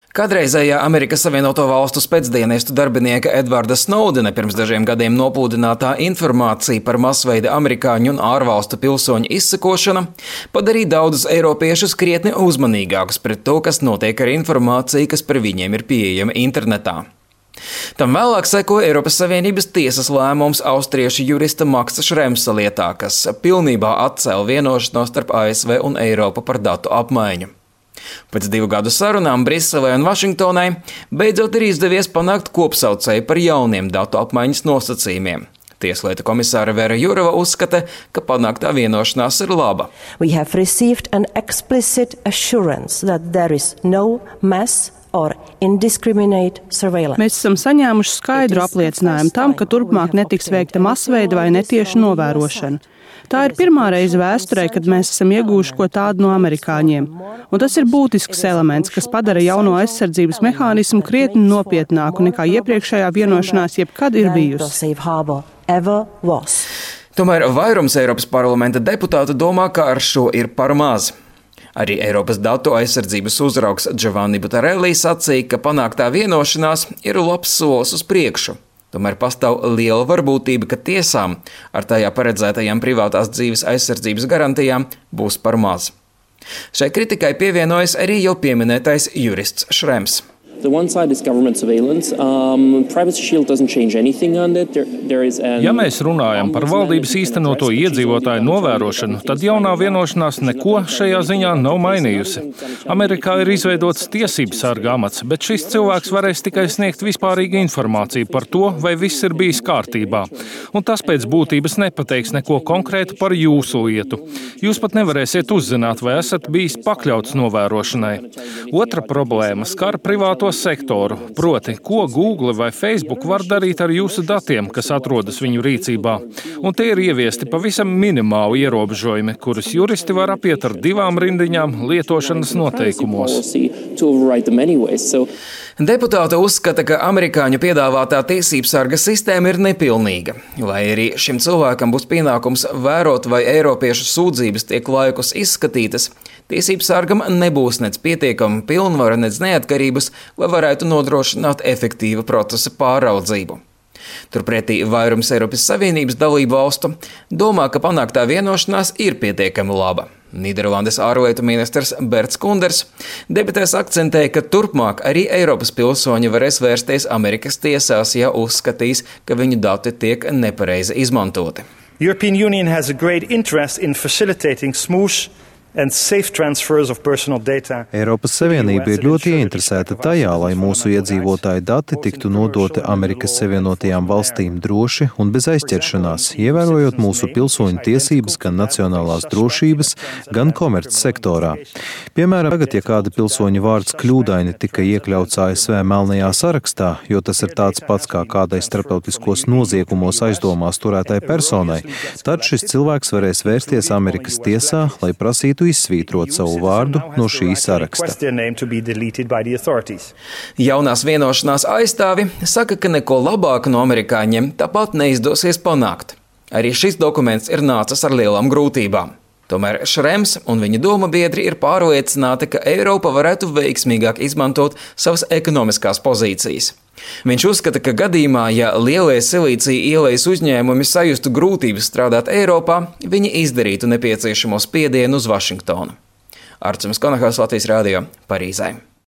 Kādreizējā Amerikas Savienoto Valstu spēcdienestu darbinieka Edvarda Snowdena pirms dažiem gadiem noplūdinātā informācija par masveida amerikāņu un ārvalstu pilsoņu izsekošanu padarīja daudzus eiropiešus krietni uzmanīgākus pret to, kas notiek ar informāciju, kas par viņiem ir pieejama internetā. Tam vēlāk sekoja Eiropas Savienības tiesas lēmums austriešu jurista Maksa Šremsa lietā, kas pilnībā atcēla vienošanos starp ASV un Eiropu par datu apmaiņu. Pēc 2 gadu sarunām Briselē un Vašingtonai beidzot ir izdevies panākt kopsaucēju par jauniem datu apmaiņas nosacījumiem. Tieslietu komisāra Vera Jurova uzskata, ka panāktā vienošanās ir laba. We have received an explicit assurance that there is no mass or indiscriminate surveillance. Mēs esam saņēmuši skaidru apliecinājumu tam, ka turpmāk netiks veikta masveida vai netieša novērošana. Tā ir pirmā reize vēsturē, kad mēs esam iegūši ko tādu no amerikāņiem. Un tas ir būtisks elements, kas padara jauno aizsardzības mehānismu krietni nopietnāku nekā iepriekšējā vienošanās jebkad ir bijusi. Tomēr vairums Eiropas parlamenta deputātu domā, ka ar šo ir par maz. Arī Eiropas datu aizsardzības uzraugs Giovanni Butarelli sacīja, ka panāktā vienošanās ir labs solis uz priekšu. Tomēr pastāv liela varbūtība, ka tiesām ar tajā paredzētajām privātās dzīves aizsardzības garantijām būs par maz. Šai kritikai pievienojas arī jau pieminētais jurists Šrems. The one side is government surveillance. Privacy Shield doesn't change anything on it. Ja mēs runājam par valdības īstenoto iedzīvotāju novērošanu, tad jaunā vienošanās neko šajā ziņā nav mainījusi. Amerikā ir izveidots tiesības sarga amats, bet šis cilvēks varēs tikai sniegt vispārīgu informāciju par to, vai viss ir bijis kārtībā. Un tas pēc būtības nepateiks neko konkrētu par jūsu lietu. Jūs pat nevarēsiet uzzināt, vai esat bijis pakļauts novērošanai. Otra problēma skar privāto sektoru, proti, ko Google vai Facebook var darīt ar jūsu datiem, kas atrodas viņu rīcībā. Un tie ir ieviesti pavisam minimāli ierobežojumi, kurus juristi var apiet ar 2 rindiņām lietošanas noteikumos. Deputāti uzskata, ka amerikāņu piedāvātā tiesības sarga sistēma ir nepilnīga. Lai arī šim cilvēkam būs pienākums vērot, vai eiropiešu sūdzības tiek laikus izskatītas, tiesības sargam nebūs nec pietiekama pilnvara, nec neatkarības, lai varētu nodrošināt efektīvu procesa pāraudzību. Turpretī vairums Eiropas Savienības dalību valstu domā, ka panāktā vienošanās ir pietiekami laba. Nīderlandes ārlietu ministrs Berts Kunders debatēs akcentēja, ka turpmāk arī Eiropas pilsoņi varēs vērsties Amerikas tiesās, ja uzskatīs, ka viņu dati tiek nepareizi izmantoti. European Union has a great interest in facilitating smooth and safe transfers of personal data. Eiropas Savienība ir ļoti ieinteresēta tajā, lai mūsu iedzīvotāju dati tiktu nodoti Amerikas Savienotajām valstīm droši un bez aizķeršanās, ievērojot mūsu pilsoņu tiesības gan nacionālās drošības, gan komerces sektorā. Piemēram, tagad, ja kāda pilsoņa vārds kļūdaini tika iekļauts ASV melnajā sarakstā, jo tas ir tāds pats kā kādai starptautiskos noziegumos aizdomās turētai personai, tad šis cilvēks varēs vērsties Amerikas tiesā, lai prasītu izsvītrot savu vārdu no šī saraksta. Jaunās vienošanās aizstāvi saka, ka neko labāku no amerikāņiem tāpat neizdosies panākt. Arī šis dokuments ir nācis ar lielām grūtībām. Tomēr Šrems un viņa doma biedri ir pārliecināti, ka Eiropa varētu veiksmīgāk izmantot savas ekonomiskās pozīcijas. Viņš uzskata, ka gadījumā, ja lielie silīcija ieejas uzņēmumi sajustu grūtības strādāt Eiropā, viņi izdarītu nepieciešamo spiedienu uz Vašingtonu. Arturs Konahals, Latvijas radio, Parīzē.